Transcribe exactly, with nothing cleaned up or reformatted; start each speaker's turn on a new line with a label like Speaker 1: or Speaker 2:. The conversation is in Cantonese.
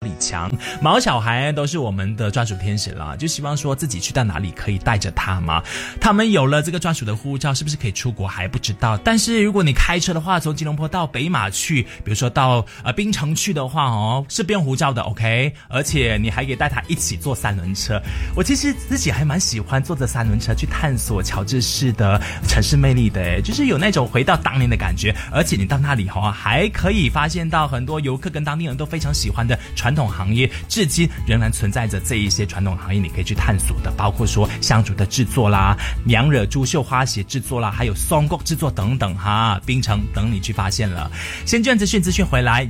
Speaker 1: 李强毛小孩都是我们的专属天使啦，就希望说自己去到哪里可以带着他嘛。他们有了这个专属的护照，是不是可以出国还不知道。但是如果你开车的话，从吉隆坡到北马去，比如说到呃槟城去的话哦，是不用护照的 OK， 而且你还可以带他一起坐三轮车。我其实自己还蛮喜欢坐着三轮车去探索乔治市的城市魅力的，就是有那种回到当年的感觉。而且你到那里哦，还可以发现到很多游客跟当地人都非常喜欢的传统行业，至今仍然存在着这一些传统行业你可以去探索的，包括说香烛的制作啦，娘惹珠绣花鞋制作啦，还有松果制作等等哈，槟城等你去发现了。先这样资讯资讯回来。